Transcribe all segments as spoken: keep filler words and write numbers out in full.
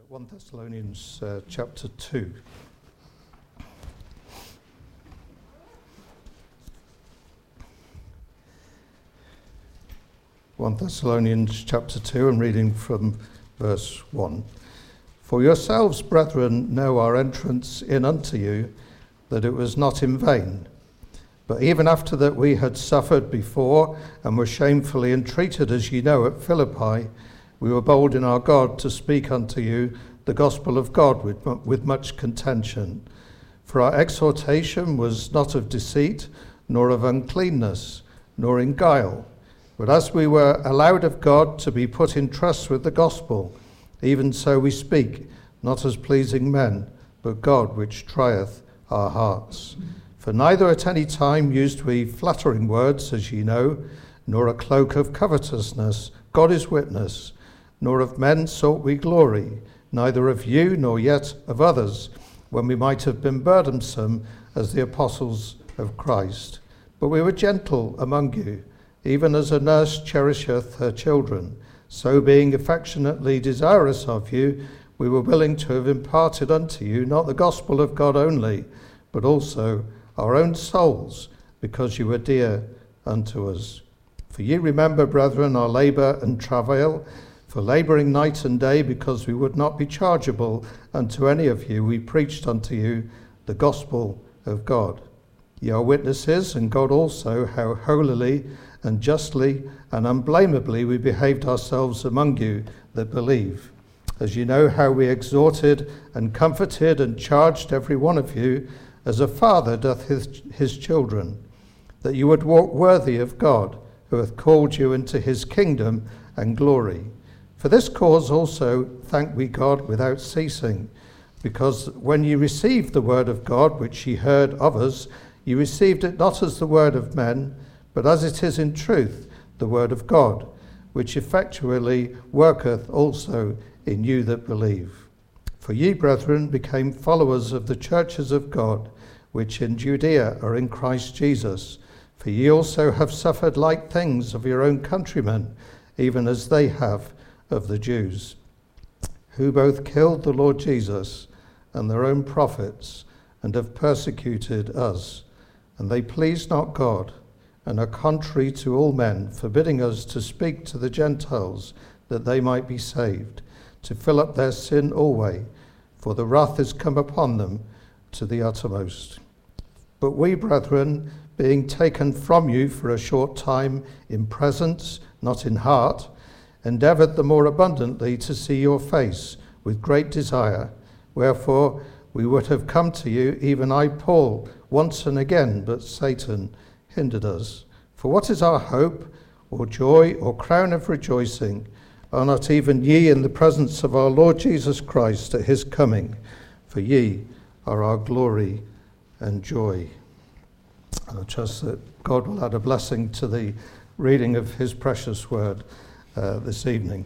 First Thessalonians uh, chapter two. First Thessalonians chapter two, and reading from verse one. For yourselves, brethren, know our entrance in unto you, that it was not in vain. But even after that we had suffered before, and were shamefully entreated, as ye know, at Philippi, we were bold in our God to speak unto you the gospel of God with, with much contention. For our exhortation was not of deceit, nor of uncleanness, nor in guile. But as we were allowed of God to be put in trust with the gospel, even so we speak, not as pleasing men, but God which trieth our hearts. For neither at any time used we flattering words, as ye know, nor a cloak of covetousness, God is witness, nor of men sought we glory, neither of you nor yet of others, when we might have been burdensome as the apostles of Christ. But we were gentle among you, even as a nurse cherisheth her children. So being affectionately desirous of you, we were willing to have imparted unto you not the gospel of God only, but also our own souls, because you were dear unto us. For ye remember, brethren, our labour and travail, for labouring night and day, because we would not be chargeable unto any of you, we preached unto you the gospel of God. Ye are witnesses, and God also, how holily and justly and unblameably we behaved ourselves among you that believe. As you know how we exhorted and comforted and charged every one of you, as a father doth his, his children, that you would walk worthy of God, who hath called you into his kingdom and glory. For this cause also thank we God without ceasing, because when ye received the word of God, which ye heard of us, ye received it not as the word of men, but as it is in truth the word of God, which effectually worketh also in you that believe. For ye, brethren, became followers of the churches of God, which in Judea are in Christ Jesus. For ye also have suffered like things of your own countrymen, even as they have of the Jews, who both killed the Lord Jesus and their own prophets, and have persecuted us. And they please not God, and are contrary to all men, forbidding us to speak to the Gentiles, that they might be saved, to fill up their sin alway, for the wrath is come upon them to the uttermost. But we, brethren, being taken from you for a short time in presence, not in heart, endeavoured the more abundantly to see your face with great desire. Wherefore we would have come to you, even I, Paul, once and again, but Satan hindered us. For what is our hope, or joy, or crown of rejoicing? Are not even ye in the presence of our Lord Jesus Christ at his coming? For ye are our glory and joy. And I trust that God will add a blessing to the reading of his precious word uh, this evening.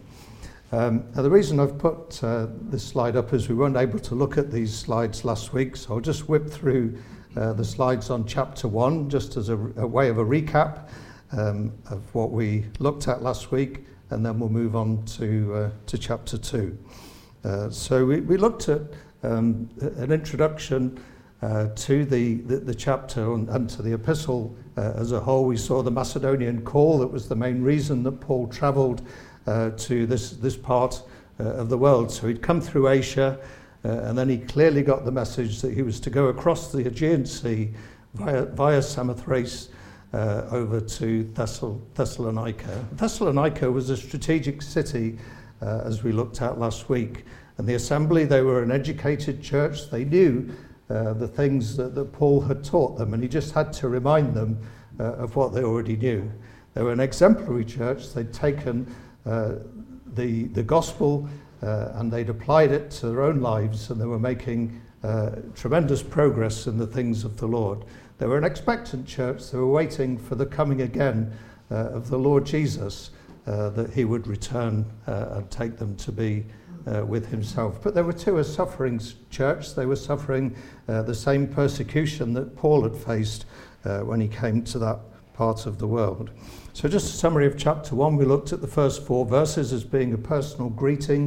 Um, now the reason I've put uh, this slide up is we weren't able to look at these slides last week, so I'll just whip through uh, the slides on chapter one, just as a, a way of a recap um, of what we looked at last week, and then we'll move on to uh, to chapter two. Uh, so we, we looked at um, an introduction uh, to the, the, the chapter and, and to the epistle uh, as a whole. We saw the Macedonian call. That was the main reason that Paul travelled uh, to this, this part uh, of the world. So he'd come through Asia, uh, and then he clearly got the message that he was to go across the Aegean Sea via, via Samothrace uh, over to Thessal- Thessalonica. Thessalonica was a strategic city, uh, as we looked at last week. And the assembly, they were an educated church. They knew uh, the things that, that Paul had taught them, and he just had to remind them uh, of what they already knew. They were an exemplary church. They'd taken uh, the, the gospel uh, and they'd applied it to their own lives, and they were making uh, tremendous progress in the things of the Lord. They were an expectant church. They were waiting for the coming again uh, of the Lord Jesus, uh, that he would return uh, and take them to be Uh, with himself. But they were too a suffering church. They were suffering uh, the same persecution that Paul had faced uh, when he came to that part of the world. So just a summary of chapter one. We looked at the first four verses as being a personal greeting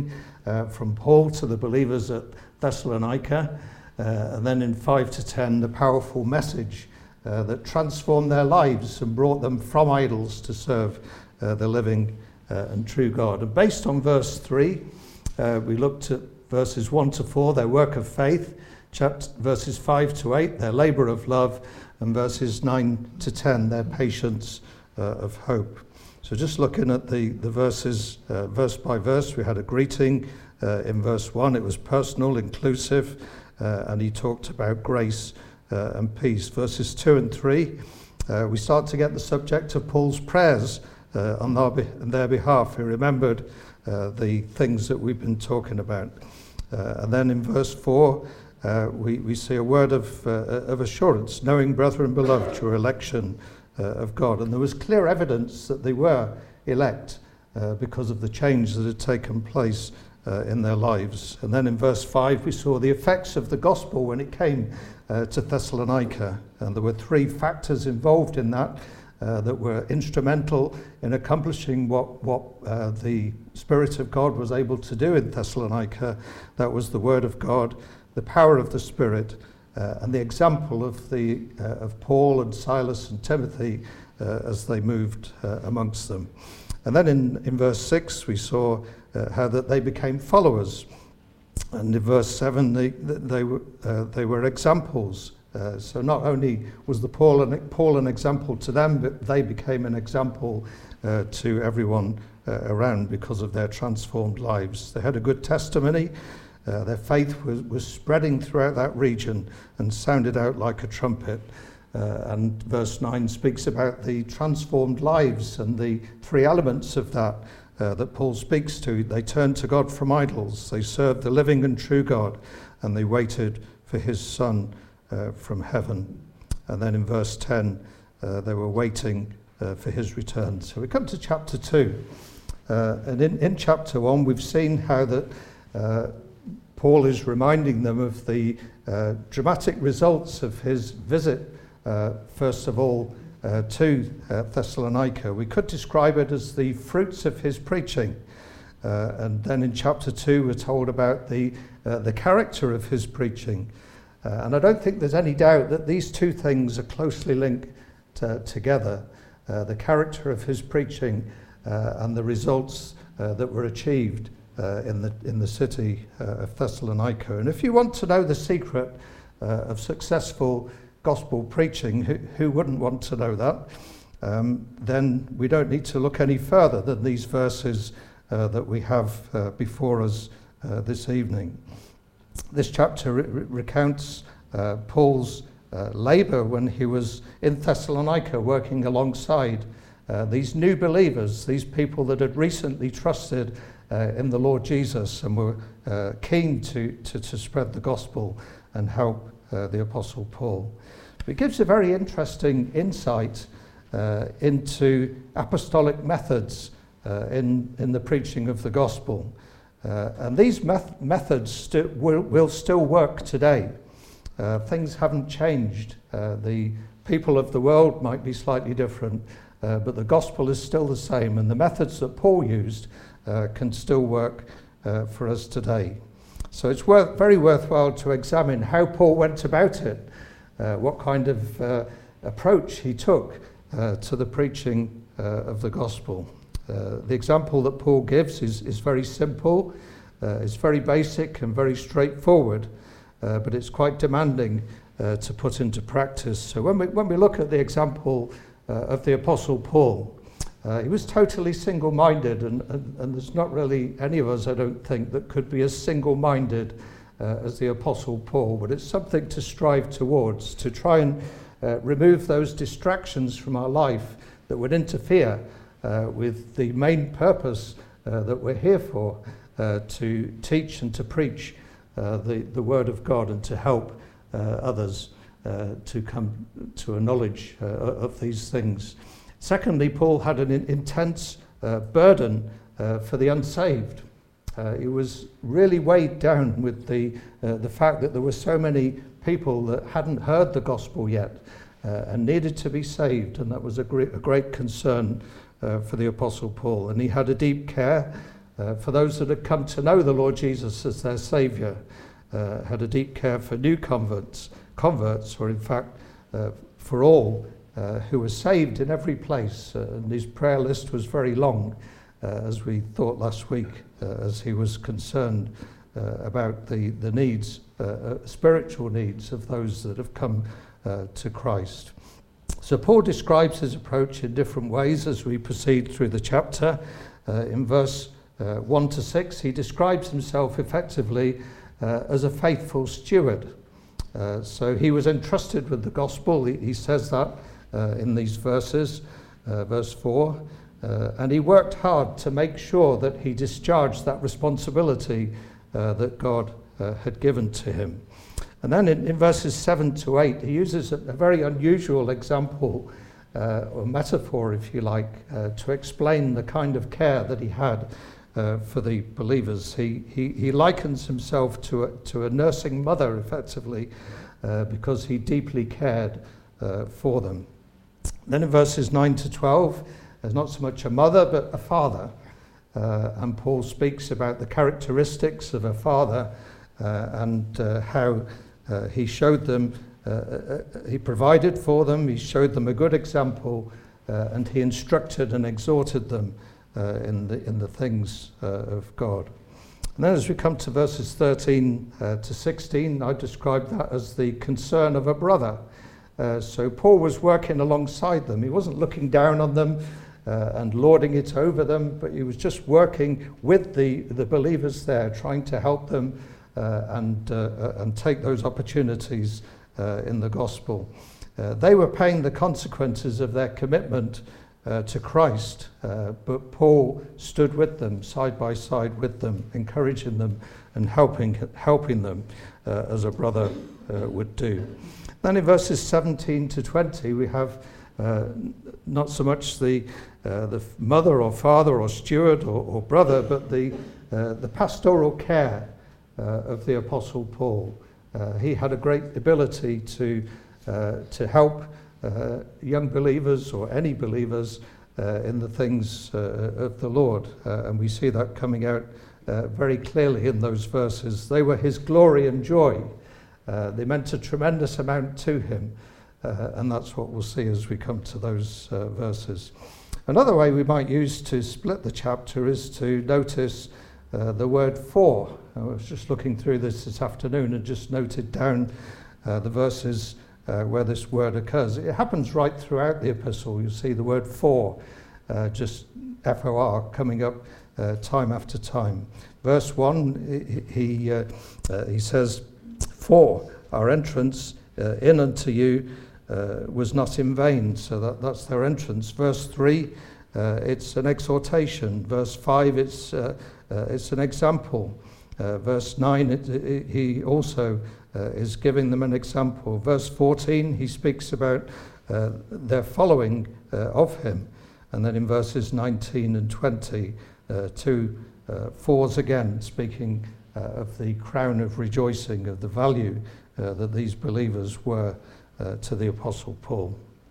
uh, from Paul to the believers at Thessalonica, uh, and then in five to ten, the powerful message uh, that transformed their lives and brought them from idols to serve uh, the living uh, and true God. And based on verse three, uh, we looked at verses one to four, their work of faith, chapter, verses five to eight, their labour of love, and verses nine to ten, their patience uh, of hope. So just looking at the, the verses, uh, verse by verse, we had a greeting uh, in verse one. It was personal, inclusive, uh, and he talked about grace uh, and peace. Verses two and three, uh, we start to get the subject of Paul's prayers uh, on, their be- on their behalf. He remembered uh, the things that we've been talking about. Uh, and then in verse four, uh, we, we see a word of, uh, of assurance, knowing, brethren beloved, your election uh, of God. And there was clear evidence that they were elect uh, because of the change that had taken place uh, in their lives. And then in verse five, we saw the effects of the gospel when it came uh, to Thessalonica. And there were three factors involved in that. Uh, that were instrumental in accomplishing what, what uh, the Spirit of God was able to do in Thessalonica. That was the Word of God, the power of the Spirit, uh, and the example of, the, uh, of Paul and Silas and Timothy uh, as they moved uh, amongst them. And then in, in verse six, we saw uh, how that they became followers. And in verse seven, they, they, were, uh, they were examples. Uh, so not only was the Paul an, Paul an example to them, but they became an example uh, to everyone uh, around because of their transformed lives. They had a good testimony. Uh, their faith was, was spreading throughout that region and sounded out like a trumpet. Uh, and verse nine speaks about the transformed lives and the three elements of that uh, that Paul speaks to. They turned to God from idols. They served the living and true God, and they waited for his Son Uh, from heaven. And then in verse ten, uh, they were waiting uh, for his return. So we come to chapter two. Uh, and in, in chapter one, we've seen how that uh, Paul is reminding them of the uh, dramatic results of his visit, uh, first of all, uh, to uh, Thessalonica. We could describe it as the fruits of his preaching. Uh, and then in chapter two, we're told about the, uh, the character of his preaching. Uh, and I don't think there's any doubt that these two things are closely linked uh, together. Uh, the character of his preaching uh, and the results uh, that were achieved uh, in the in the city uh, of Thessalonica. And if you want to know the secret uh, of successful gospel preaching, who, who wouldn't want to know that? Um, then we don't need to look any further than these verses uh, that we have uh, before us uh, this evening. This chapter re- recounts uh, Paul's uh, labour when he was in Thessalonica working alongside uh, these new believers, these people that had recently trusted uh, in the Lord Jesus and were uh, keen to, to, to spread the gospel and help uh, the Apostle Paul. It gives a very interesting insight uh, into apostolic methods uh, in, in the preaching of the gospel. Uh, and these meth- methods st- will, will still work today. Uh, things haven't changed. Uh, the people of the world might be slightly different, uh, but the gospel is still the same, and the methods that Paul used uh, can still work uh, for us today. So it's worth, very worthwhile to examine how Paul went about it, uh, what kind of uh, approach he took uh, to the preaching uh, of the gospel. Uh, the example that Paul gives is, is very simple, uh, it's very basic and very straightforward, uh, but it's quite demanding uh, to put into practice. So when we, when we look at the example uh, of the Apostle Paul, uh, he was totally single-minded, and, and, and there's not really any of us, I don't think, that could be as single-minded uh, as the Apostle Paul, but it's something to strive towards, to try and uh, remove those distractions from our life that would interfere Uh, with the main purpose uh, that we're here for, uh, to teach and to preach uh, the, the Word of God and to help uh, others uh, to come to a knowledge uh, of these things. Secondly, Paul had an in- intense uh, burden uh, for the unsaved. Uh, he was really weighed down with the, uh, the fact that there were so many people that hadn't heard the gospel yet uh, and needed to be saved, and that was a great, a great concern Uh, for the Apostle Paul. And he had a deep care uh, for those that had come to know the Lord Jesus as their Saviour, uh, had a deep care for new converts, converts, or in fact uh, for all uh, who were saved in every place. Uh, and his prayer list was very long, uh, as we thought last week, uh, as he was concerned uh, about the, the needs, uh, uh, spiritual needs of those that have come uh, to Christ. So Paul describes his approach in different ways as we proceed through the chapter. Uh, in verse uh, one to six, he describes himself effectively uh, as a faithful steward. Uh, so he was entrusted with the gospel. He, he says that uh, in these verses, uh, verse four, uh, and he worked hard to make sure that he discharged that responsibility uh, that God uh, had given to him. And then in, in verses seven to eight, he uses a, a very unusual example, uh, or metaphor, if you like, uh, to explain the kind of care that he had uh, for the believers. He, he, he likens himself to a, to a nursing mother, effectively, uh, because he deeply cared uh, for them. Then in verses nine to twelve, there's not so much a mother, but a father. Uh, and Paul speaks about the characteristics of a father uh, and uh, how Uh, he showed them, uh, uh, he provided for them, he showed them a good example, uh, and he instructed and exhorted them uh, in the in the things uh, of God. And then as we come to verses thirteen uh, to sixteen, I described that as the concern of a brother. Uh, so Paul was working alongside them. He wasn't looking down on them uh, and lording it over them, but he was just working with the, the believers there, trying to help them Uh, and uh, and take those opportunities uh, in the gospel. Uh, they were paying the consequences of their commitment uh, to Christ, uh, but Paul stood with them, side by side with them, encouraging them and helping helping them uh, as a brother uh, would do. Then in verses seventeen to twenty, we have uh, not so much the uh, the mother or father or steward or, or brother, but the uh, the pastoral care Uh, of the Apostle Paul. Uh, he had a great ability to uh, to help uh, young believers or any believers uh, in the things uh, of the Lord. Uh, and we see that coming out uh, very clearly in those verses. They were his glory and joy. Uh, they meant a tremendous amount to him. Uh, and that's what we'll see as we come to those uh, verses. Another way we might use to split the chapter is to notice Uh, the word for. I was just looking through this this afternoon and just noted down uh, the verses uh, where this word occurs. It happens right throughout the epistle. You see the word for, uh, just F O R, coming up uh, time after time. Verse one, he, he, uh, uh, he says, for our entrance uh, in unto you uh, was not in vain. So that, that's their entrance. Verse three, uh, it's an exhortation. Verse five, it's uh, Uh, it's an example. Uh, verse nine, it, it, he also uh, is giving them an example. Verse fourteen, he speaks about uh, their following uh, of him. And then in verses nineteen and twenty, uh, two uh, fours again, speaking uh, of the crown of rejoicing, of the value uh, that these believers were uh, to the Apostle Paul.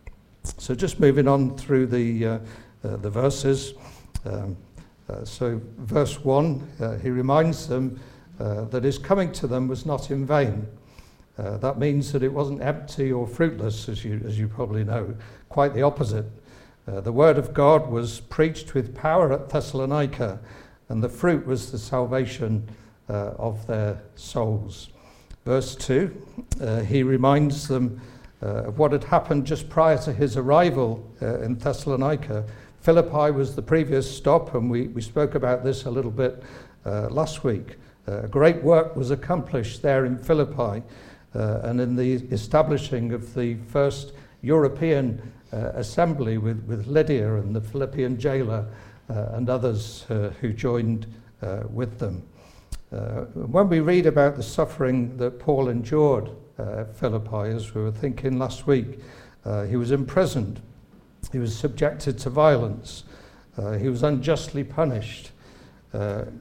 So just moving on through the, uh, uh, the verses. Um, Uh, so verse one, uh, he reminds them uh, that his coming to them was not in vain. Uh, that means that it wasn't empty or fruitless, as you, as you probably know. Quite the opposite. Uh, the word of God was preached with power at Thessalonica, and the fruit was the salvation uh, of their souls. Verse two, uh, he reminds them uh, of what had happened just prior to his arrival uh, in Thessalonica. Philippi was the previous stop, and we, we spoke about this a little bit uh, last week. Uh, great work was accomplished there in Philippi uh, and in the establishing of the first European uh, assembly with, with Lydia and the Philippian jailer uh, and others uh, who joined uh, with them. Uh, when we read about the suffering that Paul endured uh, at Philippi, as we were thinking last week, uh, he was imprisoned. He was subjected to violence. Uh, he was unjustly punished. Uh,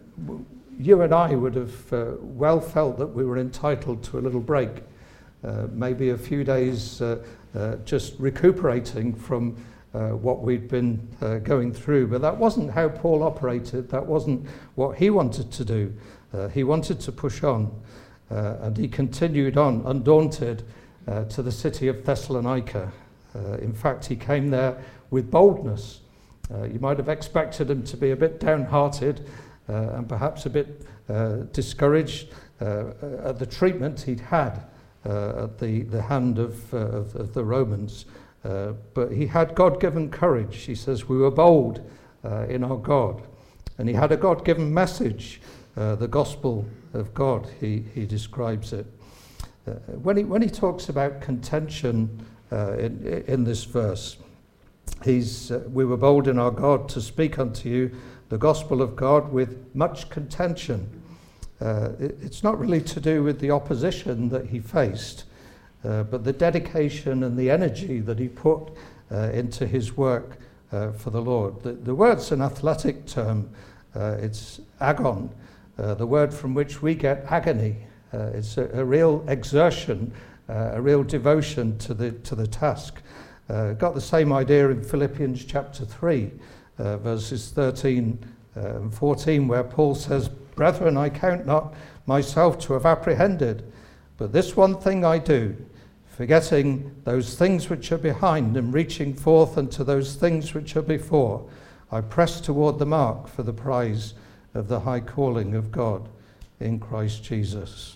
you and I would have uh, well felt that we were entitled to a little break, uh, maybe a few days uh, uh, just recuperating from uh, what we'd been uh, going through. But that wasn't how Paul operated. That wasn't what he wanted to do. Uh, he wanted to push on, uh, and he continued on, undaunted, uh, to the city of Thessalonica. Uh, in fact, he came there with boldness. Uh, you might have expected him to be a bit downhearted uh, and perhaps a bit uh, discouraged uh, at the treatment he'd had uh, at the, the hand of, uh, of, of the Romans. Uh, but he had God-given courage. He says, we were bold uh, in our God. And he had a God-given message, uh, the gospel of God, he, he describes it. Uh, when, he, when he talks about contention uh, in, in this verse, he's, uh, we were bold in our God to speak unto you the gospel of God with much contention. Uh, it, it's not really to do with the opposition that he faced, uh, but the dedication and the energy that he put uh, into his work uh, for the Lord. The, the word's an athletic term. Uh, it's agon, uh, the word from which we get agony. Uh, it's a, a real exertion, uh, a real devotion to the to the task. Uh, got the same idea in Philippians chapter three, uh, verses thirteen uh, and fourteen, where Paul says, Brethren, I count not myself to have apprehended, but this one thing I do, forgetting those things which are behind and reaching forth unto those things which are before, I press toward the mark for the prize of the high calling of God in Christ Jesus.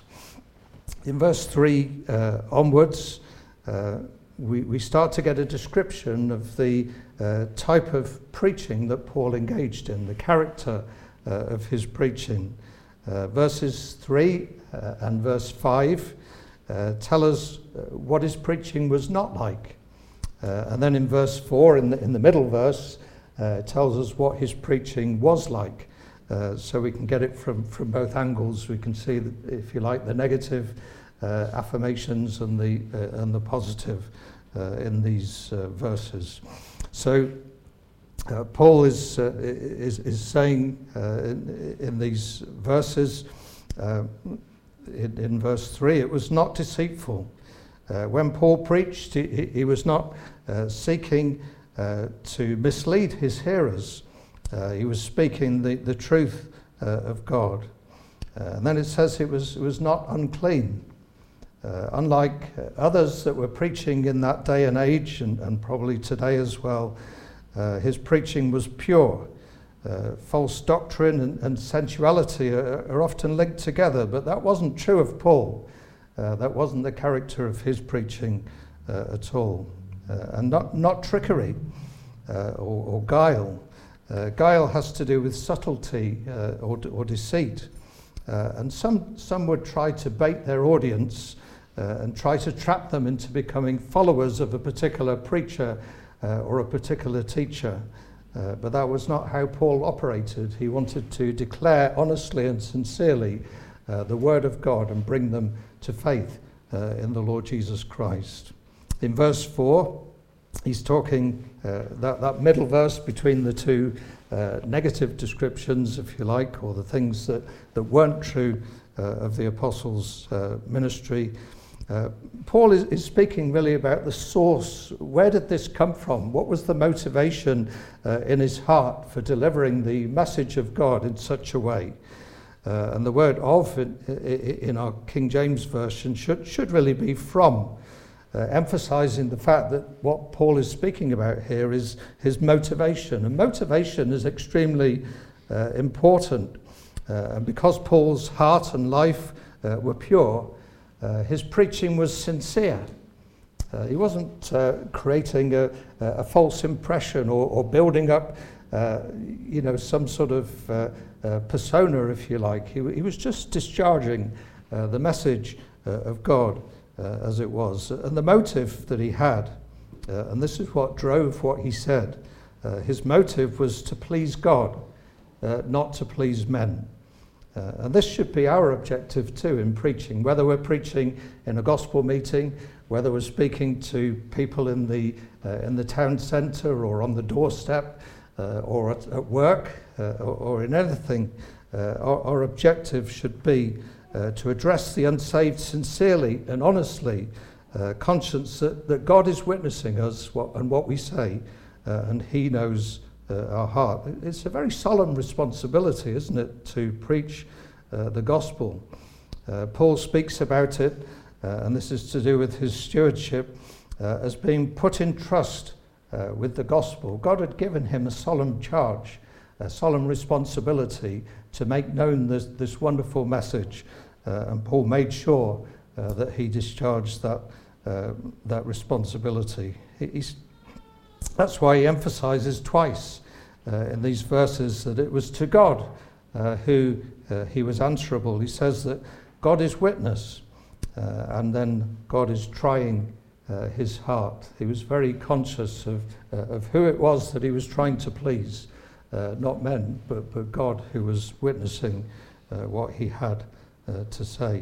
In verse three uh, onwards, uh, we, we start to get a description of the uh, type of preaching that Paul engaged in, the character uh, of his preaching. Uh, verses three uh, and verse five uh, tell us uh, what his preaching was not like. Uh, and then in verse four, in the, in the middle verse, uh, it tells us what his preaching was like. Uh, so we can get it from, from both angles. We can see, that, if you like, the negative uh, affirmations and the uh, and the positive uh, in these uh, verses. So uh, Paul is, uh, is is saying uh, in, in these verses, uh, in, in verse three, it was not deceitful. Uh, when Paul preached, he, he was not uh, seeking uh, to mislead his hearers. Uh, he was speaking the, the truth uh, of God. Uh, and then it says it was, it was not unclean. Uh, unlike uh, others that were preaching in that day and age, and, and probably today as well, uh, his preaching was pure. Uh, false doctrine and, and sensuality are, are often linked together, but that wasn't true of Paul. Uh, that wasn't the character of his preaching uh, at all. Uh, and not, not trickery uh, or, or guile. Uh, guile has to do with subtlety uh, or, or deceit. Uh, and some, some would try to bait their audience uh, and try to trap them into becoming followers of a particular preacher uh, or a particular teacher. Uh, but that was not how Paul operated. He wanted to declare honestly and sincerely uh, the word of God and bring them to faith uh, in the Lord Jesus Christ. In verse four, he's talking, uh, that, that middle verse between the two uh, negative descriptions, if you like, or the things that, that weren't true uh, of the apostles' uh, ministry. Uh, Paul is, is speaking really about the source. Where did this come from? What was the motivation uh, in his heart for delivering the message of God in such a way? Uh, and the word of in, in our King James Version should, should really be from. Uh, emphasizing the fact that what Paul is speaking about here is his motivation. And motivation is extremely uh, important. Uh, and because Paul's heart and life uh, were pure, uh, his preaching was sincere. Uh, he wasn't uh, creating a, a false impression or, or building up uh, you know, some sort of uh, uh, persona, if you like. He, he was just discharging uh, the message uh, of God. Uh, as it was, and the motive that he had, uh, and this is what drove what he said, uh, his motive was to please God, uh, not to please men. Uh, and this should be our objective too in preaching, whether we're preaching in a gospel meeting, whether we're speaking to people in the uh, in the town centre or on the doorstep uh, or at, at work uh, or, or in anything. Uh, our, our objective should be Uh, to address the unsaved sincerely and honestly, uh, conscious that, that God is witnessing us what, and what we say uh, and he knows uh, our heart. It's a very solemn responsibility, isn't it, to preach uh, the gospel. Uh, Paul speaks about it, uh, and this is to do with his stewardship, uh, as being put in trust uh, with the gospel. God had given him a solemn charge, a solemn responsibility to make known this, this wonderful message, uh, and Paul made sure uh, that he discharged that uh, that responsibility. He, he's, that's why he emphasizes twice uh, in these verses that it was to God uh, who uh, he was answerable. He says that God is witness, uh, and then God is trying uh, his heart. He was very conscious of uh, of who it was that he was trying to please. Uh, not men, but, but God, who was witnessing uh, what he had uh, to say.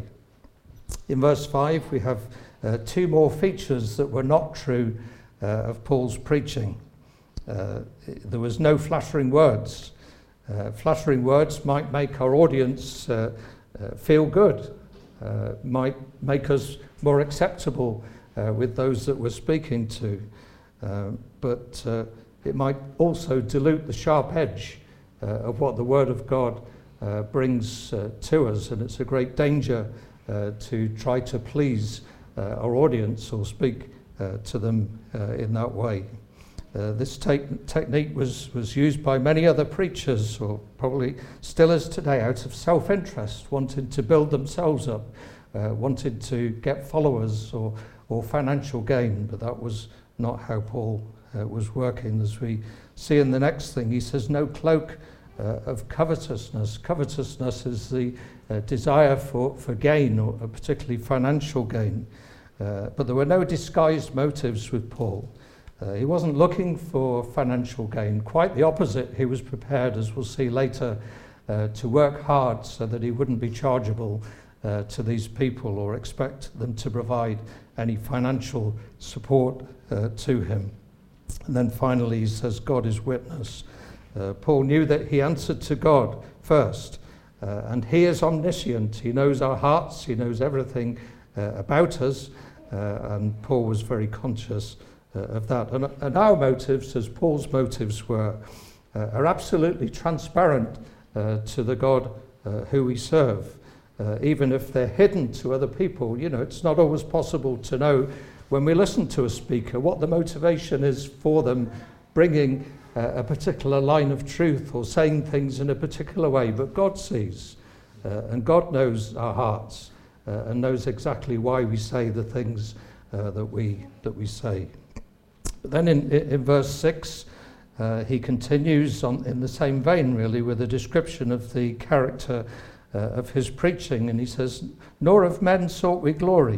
In verse five, we have uh, two more features that were not true uh, of Paul's preaching. Uh, there was no flattering words. Uh, flattering words might make our audience uh, uh, feel good, uh, might make us more acceptable uh, with those that we're speaking to. Uh, but uh, it might also dilute the sharp edge uh, of what the Word of God uh, brings uh, to us, and it's a great danger uh, to try to please uh, our audience or speak uh, to them uh, in that way. Uh, this te- technique was, was used by many other preachers, or probably still is today, out of self-interest, wanting to build themselves up, uh, wanted to get followers or, or financial gain, but that was not how Paul Uh, was working. As we see in the next thing, he says, no cloak uh, of covetousness. Covetousness is the uh, desire for, for gain, or uh, particularly financial gain. Uh, but there were no disguised motives with Paul. Uh, he wasn't looking for financial gain. Quite the opposite. He was prepared, as we'll see later, uh, to work hard so that he wouldn't be chargeable uh, to these people or expect them to provide any financial support uh, to him. And then finally he says, God is witness. Uh, Paul knew that he answered to God first, uh, and he is omniscient. He knows our hearts, he knows everything uh, about us, uh, and Paul was very conscious uh, of that. And, and our motives, as Paul's motives were, uh, are absolutely transparent uh, to the God uh, who we serve. Uh, even if they're hidden to other people, you know, it's not always possible to know when we listen to a speaker what the motivation is for them bringing uh, a particular line of truth or saying things in a particular way. But God sees, uh, and God knows our hearts uh, and knows exactly why we say the things uh, that we that we say. But then in, in verse six, uh, he continues on in the same vein, really, with a description of the character uh, of his preaching, and he says, "Nor of men sought we glory."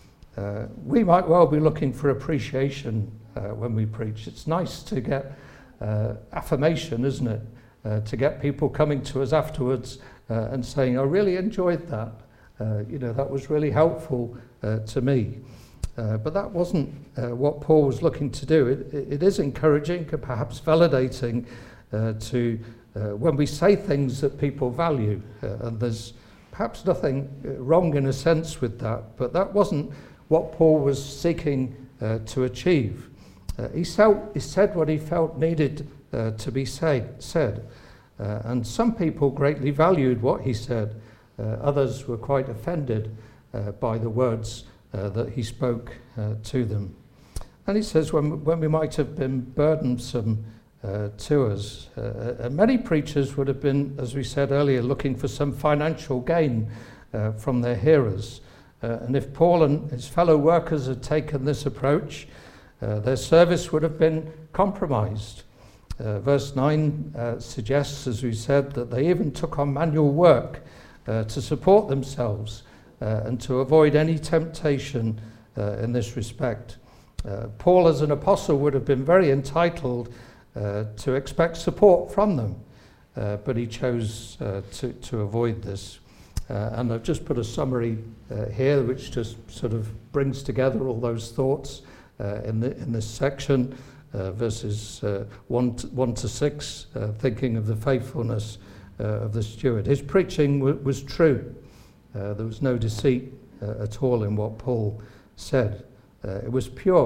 Uh, we might well be looking for appreciation uh, when we preach. It's nice to get uh, affirmation, isn't it? Uh, to get people coming to us afterwards uh, and saying, I really enjoyed that. Uh, you know, that was really helpful uh, to me. Uh, but that wasn't uh, what Paul was looking to do. It, it, it is encouraging and perhaps validating uh, to uh, when we say things that people value. Uh, and there's perhaps nothing wrong in a sense with that, but that wasn't what Paul was seeking uh, to achieve. Uh, he, felt, he said what he felt needed uh, to be say, said. Uh, and some people greatly valued what he said. Uh, others were quite offended uh, by the words uh, that he spoke uh, to them. And he says, when, when we might have been burdensome uh, to us, uh, and many preachers would have been, as we said earlier, looking for some financial gain uh, from their hearers. Uh, and if Paul and his fellow workers had taken this approach, uh, their service would have been compromised. Uh, verse nine uh, suggests, as we said, that they even took on manual work uh, to support themselves uh, and to avoid any temptation uh, in this respect. Uh, Paul, as an apostle, would have been very entitled uh, to expect support from them, uh, but he chose uh, to, to avoid this. Uh, and I've just put a summary uh, here which just sort of brings together all those thoughts uh, in, the, in this section, uh, verses uh, one, to, one to six, uh, thinking of the faithfulness uh, of the steward. His preaching w- was true. Uh, there was no deceit uh, at all in what Paul said. Uh, it was pure.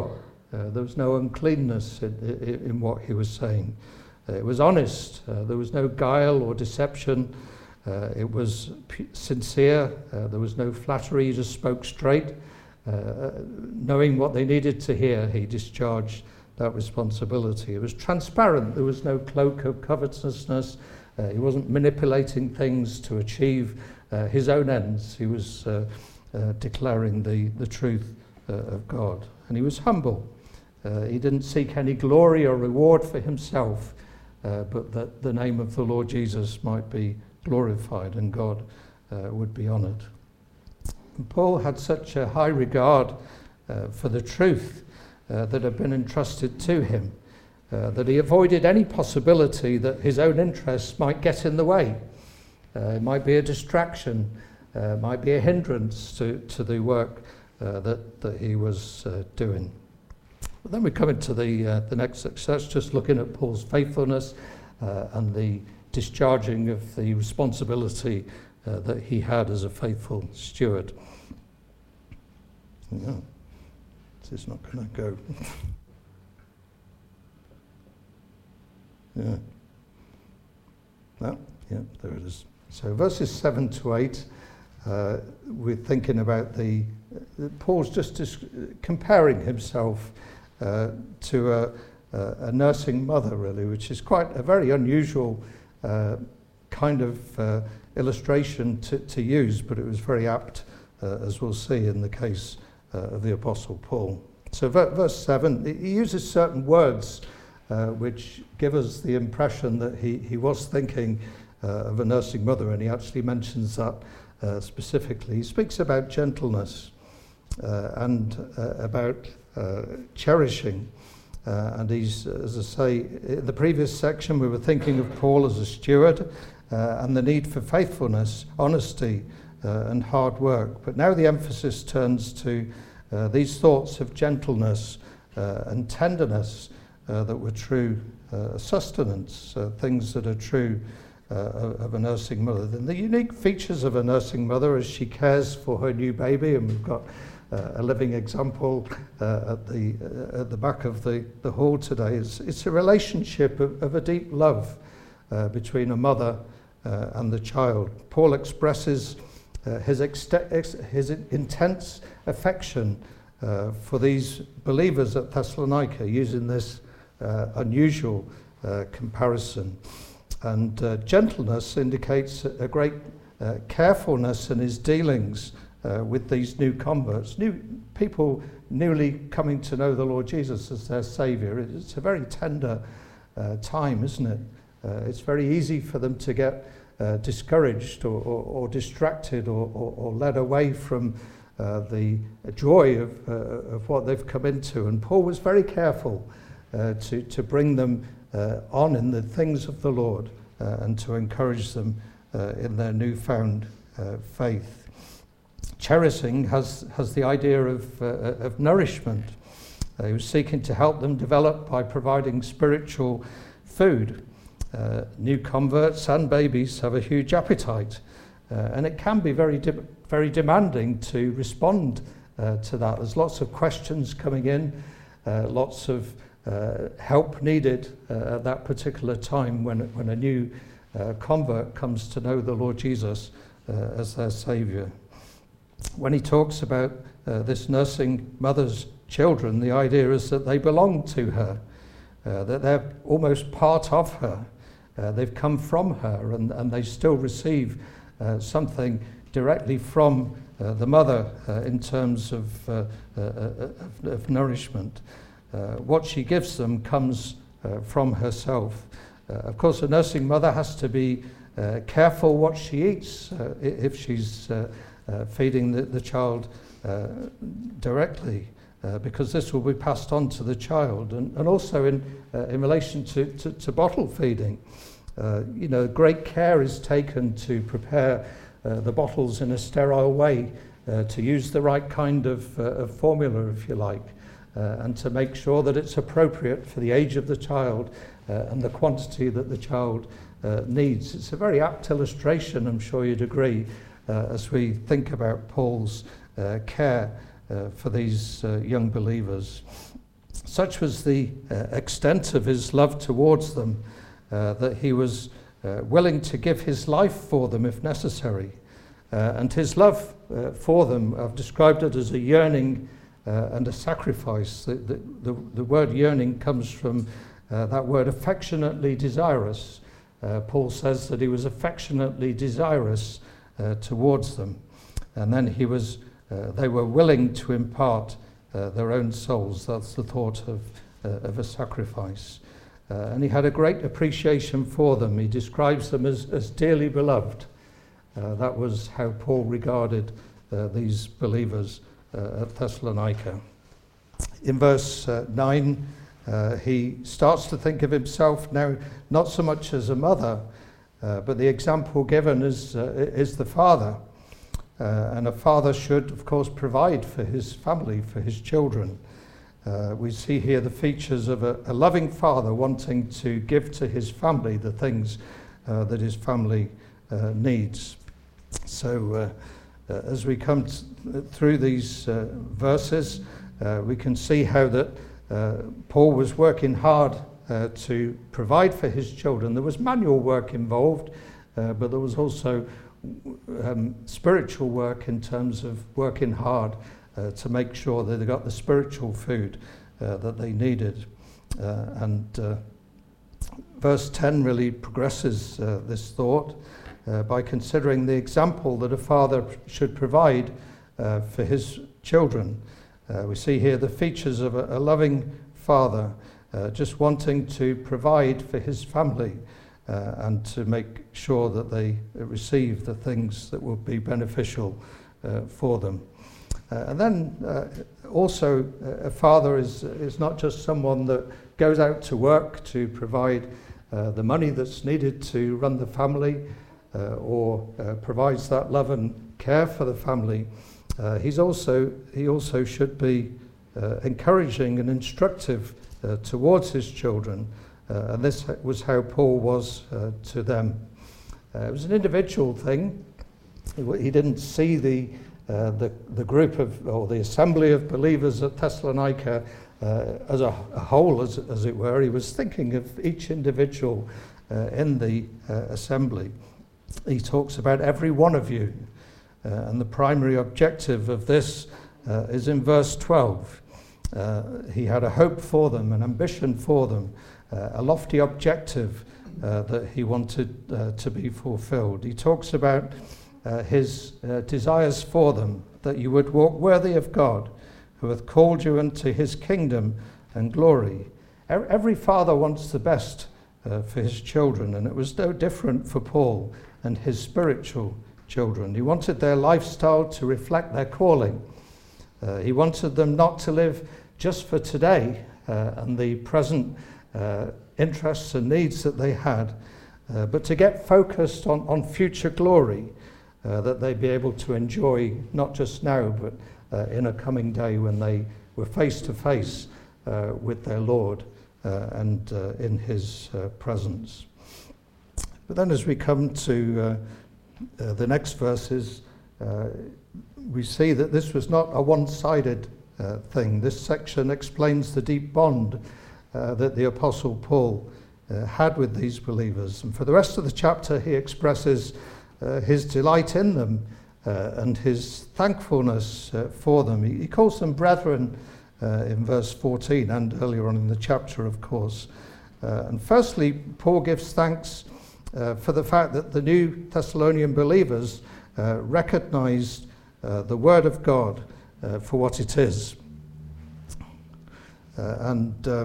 Uh, there was no uncleanness in, in, in what he was saying. Uh, it was honest. Uh, there was no guile or deception. Uh, it was p- sincere. Uh, there was no flattery. He just spoke straight. Uh, knowing what they needed to hear, he discharged that responsibility. It was transparent. There was no cloak of covetousness. Uh, he wasn't manipulating things to achieve uh, his own ends. He was uh, uh, declaring the, the truth uh, of God. And he was humble. Uh, he didn't seek any glory or reward for himself, uh, but that the name of the Lord Jesus might be glorified and God uh, would be honoured. And Paul had such a high regard uh, for the truth uh, that had been entrusted to him, uh, that he avoided any possibility that his own interests might get in the way. Uh, it might be a distraction, uh, might be a hindrance to, to the work uh, that, that he was uh, doing. But then we come into the, uh, the next success, just looking at Paul's faithfulness uh, and the discharging of the responsibility uh, that he had as a faithful steward. No, this is not going to go. yeah. No, yeah, there it is. So verses seven to eight, uh, we're thinking about the, uh, Paul's just dis- comparing himself uh, to a, a, a nursing mother, really, which is quite a very unusual uh, kind of uh, illustration to, to use, but it was very apt, uh, as we'll see in the case uh, of the Apostle Paul. So ver- verse seven, he uses certain words uh, which give us the impression that he, he was thinking uh, of a nursing mother, and he actually mentions that uh, specifically. He speaks about gentleness uh, and uh, about uh, cherishing. Uh, and he's, as I say, in the previous section we were thinking of Paul as a steward uh, and the need for faithfulness, honesty uh, and hard work. But now the emphasis turns to uh, these thoughts of gentleness uh, and tenderness uh, that were true uh, sustenance, uh, things that are true uh, of a nursing mother. And the unique features of a nursing mother as she cares for her new baby, and we've got Uh, a living example uh, at the uh, at the back of the, the hall today. It's, it's a relationship of, of a deep love uh, between a mother uh, and the child. Paul expresses uh, his, ext- ex- his intense affection uh, for these believers at Thessalonica, using this uh, unusual uh, comparison. And uh, gentleness indicates a great uh, carefulness in his dealings Uh, with these new converts, new people newly coming to know the Lord Jesus as their Saviour. It's a very tender uh, time, isn't it? Uh, it's very easy for them to get uh, discouraged or, or, or distracted or, or, or led away from uh, the joy of, uh, of what they've come into. And Paul was very careful uh, to, to bring them uh, on in the things of the Lord uh, and to encourage them uh, in their newfound uh, faith. Cherishing has, has the idea of, uh, of nourishment. Uh, he was seeking to help them develop by providing spiritual food. Uh, new converts and babies have a huge appetite, uh, and it can be very, de- very demanding to respond uh, to that. There's lots of questions coming in, uh, lots of uh, help needed uh, at that particular time when, when a new uh, convert comes to know the Lord Jesus uh, as their Saviour. When he talks about uh, this nursing mother's children, the idea is that they belong to her, uh, that they're almost part of her. Uh, they've come from her, and, and they still receive uh, something directly from uh, the mother uh, in terms of, uh, uh, of, of nourishment. Uh, what she gives them comes uh, from herself. Uh, of course, a nursing mother has to be uh, careful what she eats uh, if she's uh, Uh, feeding the, the child uh, directly, uh, because this will be passed on to the child, and, and also in uh, in relation to, to, to bottle feeding. Uh, you know, great care is taken to prepare uh, the bottles in a sterile way, uh, to use the right kind of, uh, of formula, if you like, uh, and to make sure that it's appropriate for the age of the child uh, and the quantity that the child uh, needs. It's a very apt illustration, I'm sure you'd agree, Uh, as we think about Paul's uh, care uh, for these uh, young believers. such was the uh, extent of his love towards them uh, that he was uh, willing to give his life for them if necessary. Uh, and his love uh, for them, I've described it as a yearning uh, and a sacrifice. The, the, the, the word yearning comes from uh, that word affectionately desirous. Uh, Paul says that he was affectionately desirous uh, towards them. And then he was, uh, they were willing to impart uh, their own souls. That's the thought of, uh, of a sacrifice. Uh, and he had a great appreciation for them. He describes them as, as dearly beloved. Uh, that was how Paul regarded uh, these believers uh, at Thessalonica. In verse uh, nine, uh, he starts to think of himself now not so much as a mother, uh, but the example given is, uh, is the father. Uh, and a father should, of course, provide for his family, for his children. Uh, we see here the features of a, a loving father wanting to give to his family the things uh, that his family uh, needs. So uh, uh, as we come t- through these uh, verses, uh, we can see how that uh, Paul was working hard uh, to provide for his children. There was manual work involved, uh, but there was also um, spiritual work in terms of working hard uh, to make sure that they got the spiritual food uh, that they needed. Uh, and uh, verse ten really progresses uh, this thought. Uh, by considering the example that a father should provide uh, for his children. Uh, we see here the features of a, a loving father uh, just wanting to provide for his family uh, and to make sure that they receive the things that will be beneficial uh, for them. Uh, and then uh, also uh, a father is, is not just someone that goes out to work to provide uh, the money that's needed to run the family, Uh, or uh, provides that love and care for the family. Uh, he's also he also should be uh, encouraging and instructive uh, towards his children, uh, and this was how Paul was uh, to them. Uh, it was an individual thing. He, he didn't see the uh, the the group of or the assembly of believers at Thessalonica uh, as a, a whole, as as it were. He was thinking of each individual uh, in the uh, assembly. He talks about every one of you, uh, and the primary objective of this uh, is in verse twelve. Uh, he had a hope for them, an ambition for them, uh, a lofty objective uh, that he wanted uh, to be fulfilled. He talks about uh, his uh, desires for them, that you would walk worthy of God, who hath called you unto his kingdom and glory. Every father wants the best uh, for his children, and it was no different for Paul and his spiritual children. He wanted their lifestyle to reflect their calling. Uh, he wanted them not to live just for today uh, and the present uh, interests and needs that they had, uh, but to get focused on, on future glory uh, that they'd be able to enjoy not just now, but uh, in a coming day when they were face to face uh, with their Lord uh, and uh, in his uh, presence. But then as we come to uh, uh, the next verses, uh, we see that this was not a one-sided uh, thing. This section explains the deep bond uh, that the Apostle Paul uh, had with these believers. And for the rest of the chapter, he expresses uh, his delight in them uh, and his thankfulness uh, for them. He, he calls them brethren uh, in verse fourteen and earlier on in the chapter, of course. Uh, and firstly, Paul gives thanks Uh, for the fact that the new Thessalonian believers uh, recognized uh, the Word of God uh, for what it is uh, and uh,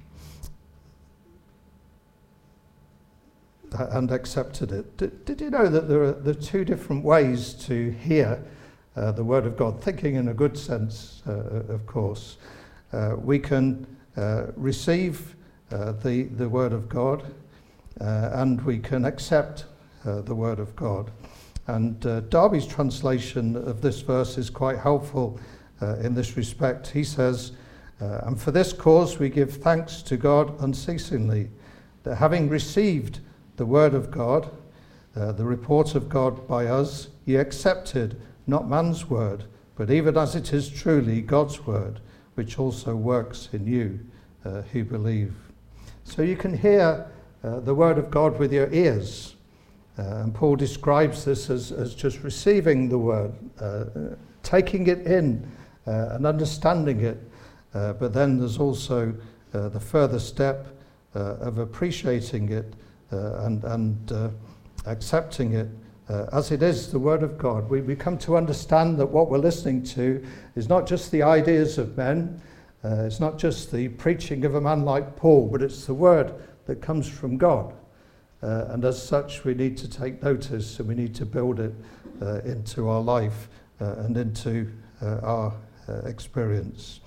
and accepted it. Did, did you know that there are, there are two different ways to hear uh, the Word of God? Thinking in a good sense, uh, of course. Uh, we can uh, receive uh, the, the Word of God, Uh, and we can accept uh, the Word of God. And uh, Darby's translation of this verse is quite helpful uh, in this respect. He says, uh, and for this cause we give thanks to God unceasingly, that having received the Word of God, uh, the report of God by us, ye accepted not man's word, but even as it is truly God's word, which also works in you uh, who believe. So you can hear uh, the word of God with your ears. Uh, and Paul describes this as, as just receiving the word, uh, taking it in uh, and understanding it. Uh, but then there's also uh, the further step uh, of appreciating it uh, and, and uh, accepting it uh, as it is, the Word of God. We, we come to understand that what we're listening to is not just the ideas of men, uh, it's not just the preaching of a man like Paul, but it's the Word that comes from God. Uh, and as such, we need to take notice and we need to build it uh, into our life uh, and into uh, our uh, experience.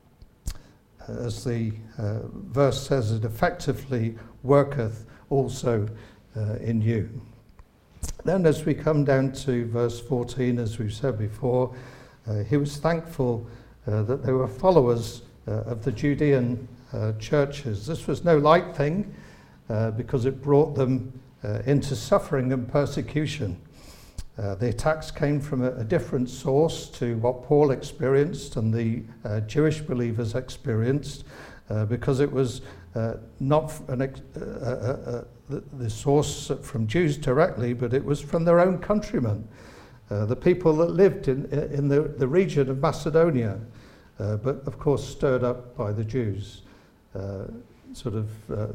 As the uh, verse says, it effectively worketh also uh, in you. Then as we come down to verse fourteen, as we've said before, uh, he was thankful uh, that they were followers uh, of the Judean uh, churches. This was no light thing uh, because it brought them uh, into suffering and persecution. Uh, the attacks came from a, a different source to what Paul experienced and the uh, Jewish believers experienced, uh, because it was uh, not an ex- uh, uh, uh, the, the source from Jews directly, but it was from their own countrymen, uh, the people that lived in, in the, the region of Macedonia, uh, but of course stirred up by the Jews, uh, sort of uh,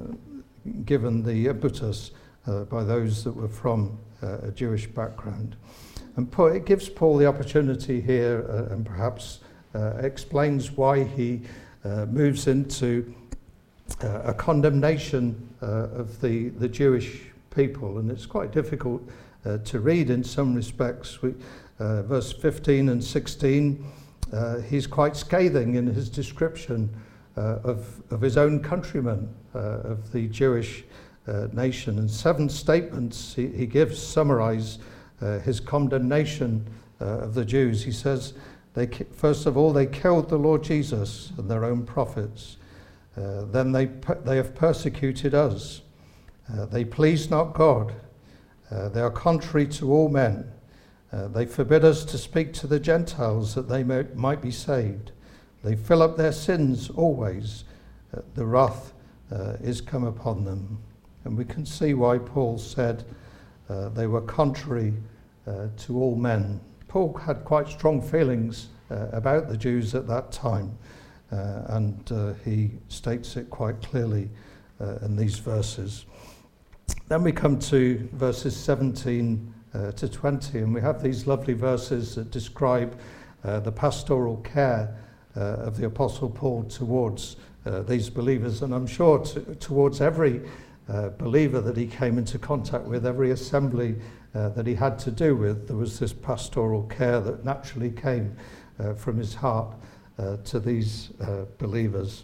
given the impetus uh, by those that were from Uh, a Jewish background. And Paul, it gives Paul the opportunity here uh, and perhaps uh, explains why he uh, moves into uh, a condemnation uh, of the, the Jewish people. And it's quite difficult uh, to read in some respects. We, uh, verse fifteen and sixteen, uh, he's quite scathing in his description uh, of, of his own countrymen, uh, of the Jewish Uh, nation, and seven statements he, he gives summarize uh, his condemnation uh, of the Jews. He says, they ki- first of all, they killed the Lord Jesus and their own prophets. Uh, then they per- they have persecuted us. Uh, they please not God. Uh, they are contrary to all men. Uh, they forbid us to speak to the Gentiles that they may, might be saved. They fill up their sins always. Uh, the wrath uh, is come upon them. And we can see why Paul said uh, they were contrary uh, to all men. Paul had quite strong feelings uh, about the Jews at that time, uh, and uh, he states it quite clearly uh, in these verses. Then we come to verses seventeen uh, to twenty, and we have these lovely verses that describe uh, the pastoral care uh, of the Apostle Paul towards uh, these believers, and I'm sure to, towards every Uh, believer that he came into contact with, every assembly uh, that he had to do with, there was this pastoral care that naturally came uh, from his heart uh, to these uh, believers.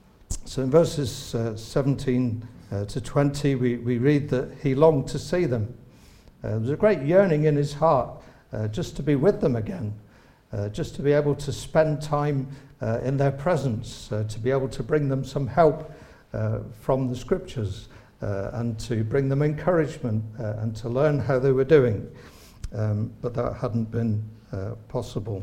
So in verses uh, seventeen uh, to twenty, we, we read that he longed to see them. Uh, there was a great yearning in his heart uh, just to be with them again, uh, just to be able to spend time uh, in their presence, uh, to be able to bring them some help uh, from the scriptures, Uh, and to bring them encouragement uh, and to learn how they were doing. Um, but that hadn't been uh, possible.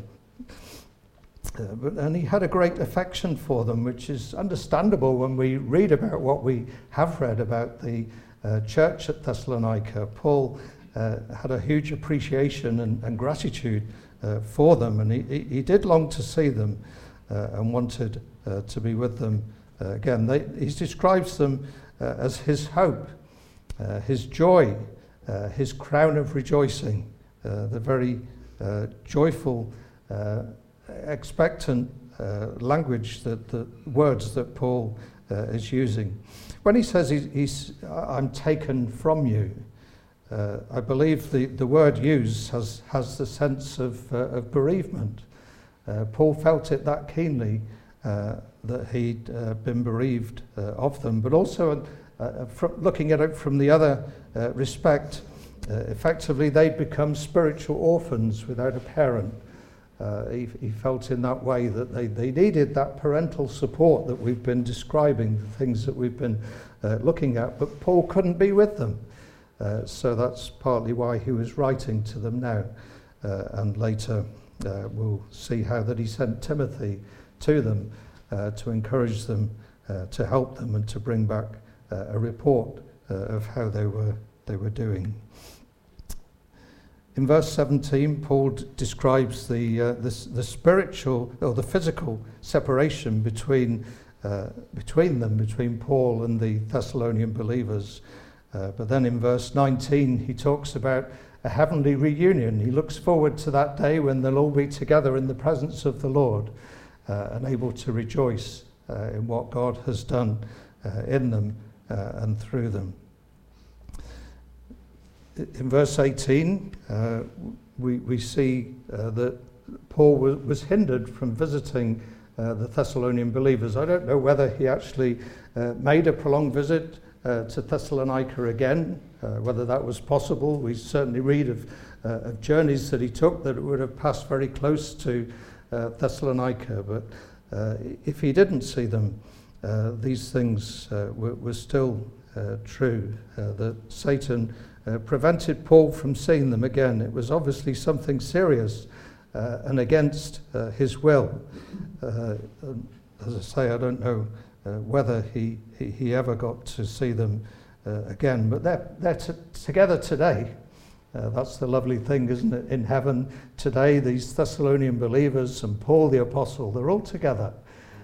Uh, but, and he had a great affection for them, which is understandable when we read about what we have read about the uh, church at Thessalonica. Paul uh, had a huge appreciation and, and gratitude uh, for them, and he, he, he did long to see them uh, and wanted uh, to be with them uh, again. They, he describes them Uh, as his hope, uh, his joy, uh, his crown of rejoicing, uh, the very uh, joyful, uh, expectant uh, language, that the words that Paul uh, is using. When he says he's, he's, I'm taken from you, uh, I believe the, the word used has, has the sense of, uh, of bereavement. Uh, Paul felt it that keenly, uh, that he'd uh, been bereaved uh, of them, but also uh, from looking at it from the other uh, respect, uh, effectively they'd become spiritual orphans without a parent. Uh, he, he felt in that way that they, they needed that parental support that we've been describing, the things that we've been uh, looking at, but Paul couldn't be with them. Uh, so that's partly why he was writing to them now, uh, and later uh, we'll see how that he sent Timothy to them, uh, to encourage them, uh, to help them, and to bring back uh, a report uh, of how they were they were doing. In verse seventeen, Paul d- describes the, uh, the the spiritual or the physical separation between uh, between them, between Paul and the Thessalonian believers. Uh, but then in verse nineteen, he talks about a heavenly reunion. He looks forward to that day when they'll all be together in the presence of the Lord, uh, and able to rejoice uh, in what God has done uh, in them uh, and through them. In verse eighteen, uh, we, we see uh, that Paul was, was hindered from visiting uh, the Thessalonian believers. I don't know whether he actually uh, made a prolonged visit uh, to Thessalonica again, uh, whether that was possible. We certainly read of, uh, of journeys that he took that would have passed very close to uh, Thessalonica, but uh, if he didn't see them, uh, these things uh, were, were still uh, true, uh, that Satan Uh, prevented Paul from seeing them again. It was obviously something serious uh, and against uh, his will. Uh, as I say, I don't know uh, whether he, he, he ever got to see them uh, again, but they're, they're t- together today. Uh, that's the lovely thing, isn't it? In heaven today, these Thessalonian believers and Paul the Apostle, they're all together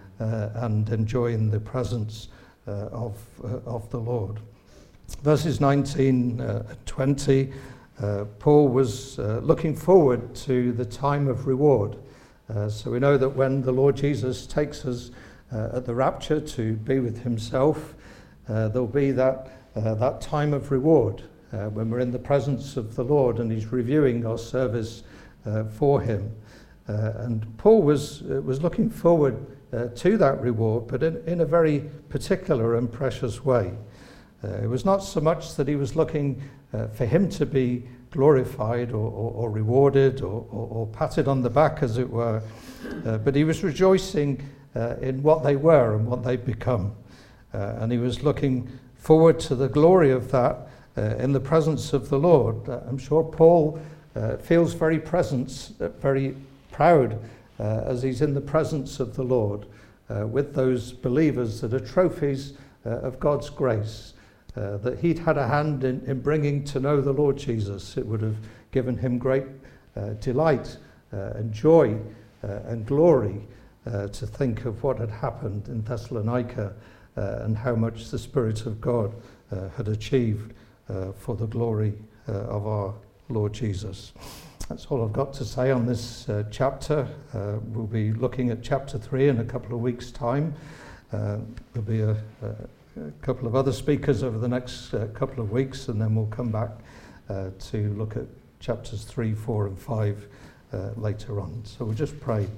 uh, and enjoying the presence uh, of, uh, of the Lord. Verses nineteen and uh, twenty, uh, Paul was uh, looking forward to the time of reward. Uh, so we know that when the Lord Jesus takes us uh, at the rapture to be with himself, uh, there'll be that, uh, that time of reward uh, when we're in the presence of the Lord and he's reviewing our service uh, for him. Uh, and Paul was, uh, was looking forward uh, to that reward, but in, in a very particular and precious way. Uh, it was not so much that he was looking uh, for him to be glorified or, or, or rewarded or, or, or patted on the back, as it were, uh, but he was rejoicing uh, in what they were and what they'd become. Uh, and he was looking forward to the glory of that uh, in the presence of the Lord. Uh, I'm sure Paul uh, feels very present, uh, very proud uh, as he's in the presence of the Lord uh, with those believers that are trophies uh, of God's grace. Uh, that he'd had a hand in, in bringing to know the Lord Jesus. It would have given him great uh, delight uh, and joy uh, and glory uh, to think of what had happened in Thessalonica uh, and how much the Spirit of God uh, had achieved uh, for the glory uh, of our Lord Jesus. That's all I've got to say on this uh, chapter. Uh, we'll be looking at chapter three in a couple of weeks' time. Uh, there'll be a, a a couple of other speakers over the next uh, couple of weeks, and then we'll come back uh, to look at chapters three, four, and five uh, later on. So we'll just pray.